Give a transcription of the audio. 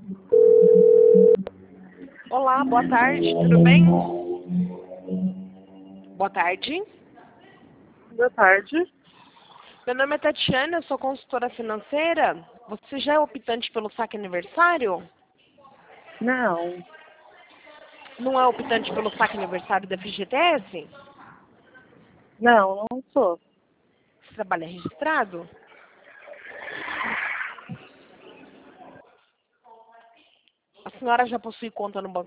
Olá, boa tarde, tudo bem? Boa tarde. Boa tarde. Meu nome é Tatiana, eu sou consultora financeira. Você já é optante pelo saque aniversário? Não, Não é optante pelo saque aniversário da FGTS? não sou. Você trabalha registrado? A senhora já possui conta no banco